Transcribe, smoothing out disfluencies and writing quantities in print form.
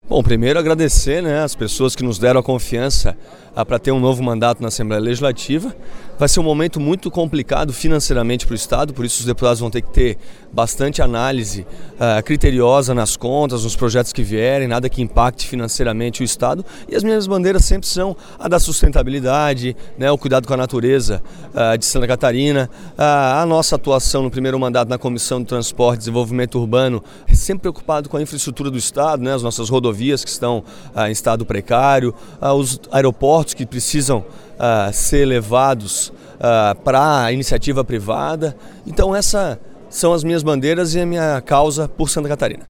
Bom, primeiro agradecer, as pessoas que nos deram a confiança para ter um novo mandato na Assembleia Legislativa. Vai ser um momento muito complicado financeiramente para o Estado, por isso os deputados vão ter que ter bastante análise criteriosa nas contas, nos projetos que vierem, nada que impacte financeiramente o Estado. E as minhas bandeiras sempre são a da sustentabilidade, o cuidado com a natureza de Santa Catarina, a nossa atuação no primeiro mandato na Comissão de Transporte e Desenvolvimento Urbano, sempre preocupado com a infraestrutura do Estado, as nossas rodovias que estão em estado precário, os aeroportos que precisam ser levados para a iniciativa privada. Então essas são as minhas bandeiras e a minha causa por Santa Catarina.